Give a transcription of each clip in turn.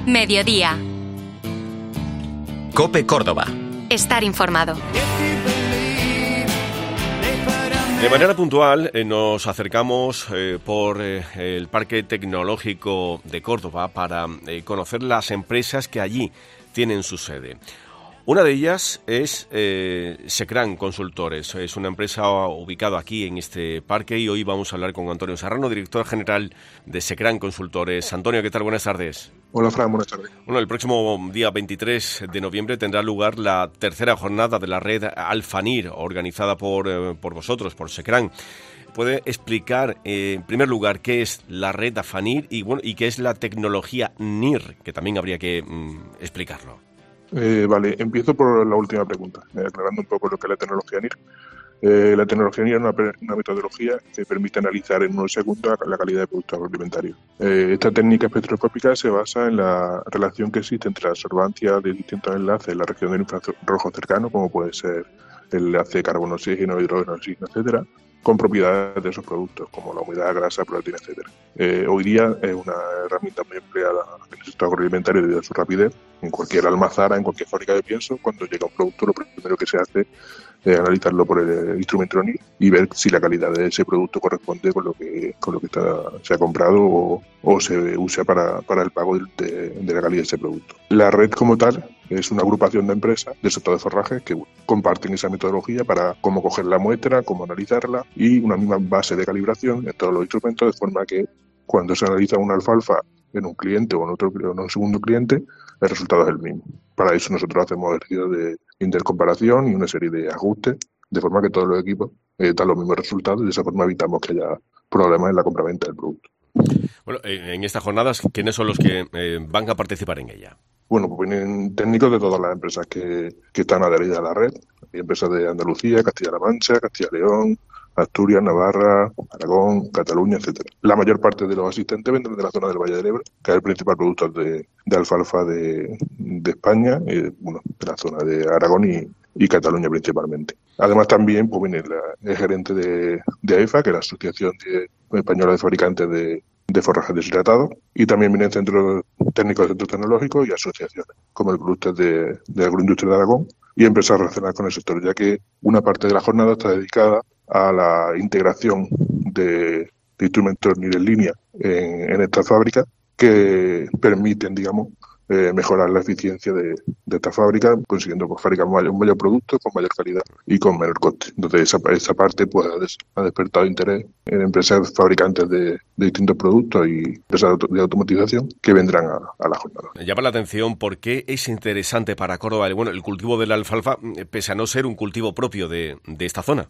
Mediodía. COPE Córdoba. Estar informado. De manera puntual nos acercamos por el Parque Tecnológico de Córdoba para conocer las empresas que allí tienen su sede. Una de ellas es Secran Consultores. Es una empresa ubicada aquí en este parque y hoy vamos a hablar con Antonio Serrano, director general de Secran Consultores. Antonio, ¿qué tal? Buenas tardes. Hola, Fran, buenas tardes. Bueno, el próximo día 23 de noviembre tendrá lugar la tercera jornada de la red Alfanir, organizada por vosotros, por Secran. ¿Puede explicar, en primer lugar, qué es la red Alfanir y qué es la tecnología NIR, que también habría que explicarlo? Vale, empiezo por la última pregunta, aclarando un poco lo que es la tecnología NIR. La tecnología NIR es una metodología que permite analizar en unos segundos la calidad de productos agroalimentarios. Esta técnica espectroscópica se basa en la relación que existe entre la absorbancia de distintos enlaces en la región del infrarrojo cercano, como puede ser el enlace carbono-oxígeno, hidrógeno-oxígeno, etcétera, con propiedades de esos productos, como la humedad, grasa, proteína, etcétera. Hoy día es una herramienta muy empleada en el sector agroalimentario debido a su rapidez. En cualquier almazara, en cualquier fábrica de pienso, cundo llega un producto, lo primero que se hace es analizarlo por el instrumento NIR y ver si la calidad de ese producto corresponde con lo que se ha comprado o se usa para el pago de la calidad de ese producto. La red como tal es una agrupación de empresas del sector de forrajes que comparten esa metodología para cómo coger la muestra, cómo analizarla y una misma base de calibración en todos los instrumentos, de forma que cuando se analiza una alfalfa en un cliente o en un segundo cliente, el resultado es el mismo. Para eso nosotros hacemos ejercicios de intercomparación y una serie de ajustes, de forma que todos los equipos dan los mismos resultados y de esa forma evitamos que haya problemas en la compraventa del producto. Bueno, en estas jornadas, ¿quiénes son los que van a participar en ella? Bueno, pues vienen técnicos de todas las empresas que están adheridas a la red. Hay empresas de Andalucía, Castilla-La Mancha, Castilla-León, Asturias, Navarra, Aragón, Cataluña, etcétera. La mayor parte de los asistentes vendrán de la zona del Valle del Ebro, que es el principal productor de alfalfa de España, de la zona de Aragón y Cataluña principalmente. Además también pues viene el gerente de AEFA, que es la Asociación Española de Fabricantes de Forrajes deshidratados, y también vienen centros técnicos de centros tecnológicos y asociaciones, como el Clúster de Agroindustria de Aragón y empresas relacionadas con el sector, ya que una parte de la jornada está dedicada a la integración de instrumentos NIR en línea en esta fábrica que permiten, digamos, mejorar la eficiencia de esta fábrica, consiguiendo fabricar un mayor producto con mayor calidad y con menor coste. Entonces esa parte pues ha despertado interés en empresas fabricantes de distintos productos y empresas de automatización que vendrán a la jornada. Me llama la atención por qué es interesante para Córdoba el cultivo de la alfalfa, pese a no ser un cultivo propio de esta zona.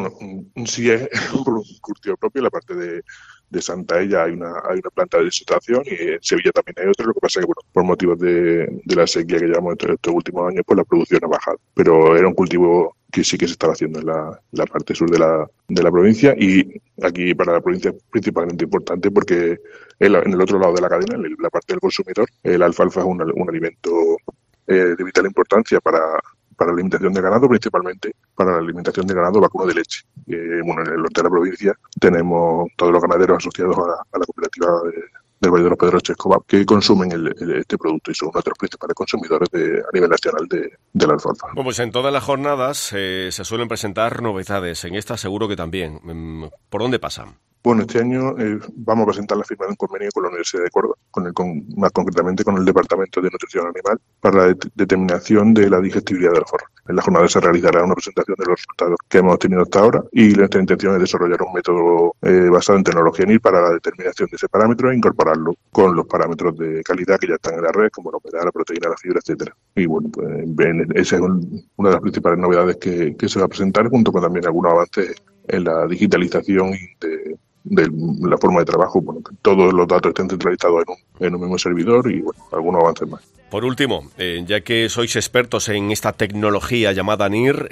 Sí es un cultivo propio, la parte de Santaella hay una planta de deshidratación y en Sevilla también hay otra. Lo que pasa es que por motivos de la sequía que llevamos estos últimos años, pues la producción ha bajado. Pero era un cultivo que sí que se estaba haciendo en la parte sur de la provincia, y aquí para la provincia es principalmente importante porque en el otro lado de la cadena, en la parte del consumidor, la alfalfa es un alimento de vital importancia para la alimentación de ganado, principalmente para la alimentación de ganado vacuno de leche. En el norte de la provincia tenemos todos los ganaderos asociados a la cooperativa del Valle de los Pedroches que consumen este producto y son nuestros principales consumidores a nivel nacional de la alfalfa. Bueno, pues en todas las jornadas se suelen presentar novedades. En esta seguro que también. ¿Por dónde pasan? Bueno, este año vamos a presentar la firma de un convenio con la Universidad de Córdoba, más concretamente con el Departamento de Nutrición Animal, para la determinación de la digestibilidad de la forraje. En la jornada se realizará una presentación de los resultados que hemos tenido hasta ahora y nuestra intención es desarrollar un método basado en tecnología NIR para la determinación de ese parámetro e incorporarlo con los parámetros de calidad que ya están en la red, como la humedad, la proteína, la fibra, etcétera. Y bueno, pues esa es una de las principales novedades que se va a presentar, junto con también algunos avances en la digitalización y de la forma de trabajo, que todos los datos estén centralizados en un mismo servidor y algunos avances más. Por último, ya que sois expertos en esta tecnología llamada NIR,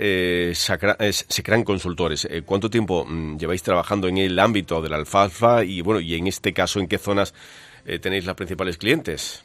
Secran Consultores, ¿cuánto tiempo lleváis trabajando en el ámbito de la alfalfa y en este caso en qué zonas tenéis las principales clientes?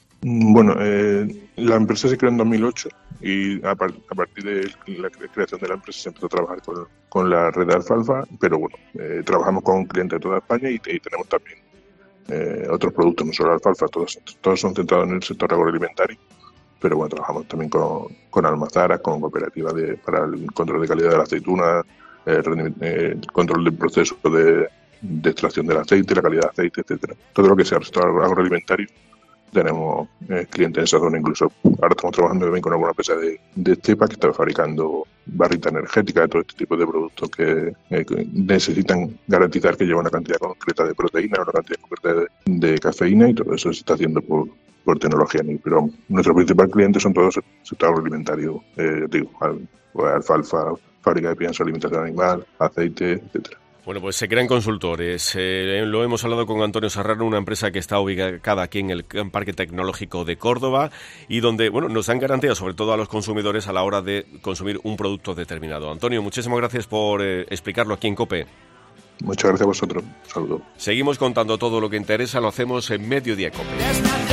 La empresa se creó en 2008 y a partir de la creación de la empresa se empezó a trabajar con la red de alfalfa, pero trabajamos con clientes de toda España y tenemos también otros productos, no solo alfalfa, todos son centrados en el sector agroalimentario, pero bueno, trabajamos también con almazaras, con cooperativas para el control de calidad de la aceituna, el control del proceso de extracción del aceite, la calidad de aceite, etcétera. Todo lo que sea el sector agroalimentario, tenemos clientes en esa zona. Incluso ahora estamos trabajando también con alguna empresa de cepa que está fabricando barritas energéticas, todo este tipo de productos que necesitan garantizar que lleva una cantidad concreta de proteína, una cantidad concreta de cafeína, y todo eso se está haciendo por tecnología NIR. Pero nuestro principal cliente son todos el sector agroalimentario, alfalfa, fábrica de pienso, alimentación animal, aceite, etcétera. Bueno, pues se crean consultores. Lo hemos hablado con Antonio Serrano, una empresa que está ubicada aquí en el Parque Tecnológico de Córdoba y donde, bueno, nos dan garantías, sobre todo a los consumidores, a la hora de consumir un producto determinado. Antonio, muchísimas gracias por explicarlo aquí en COPE. Muchas gracias a vosotros. Un saludo. Seguimos contando todo lo que interesa, lo hacemos en Mediodía COPE.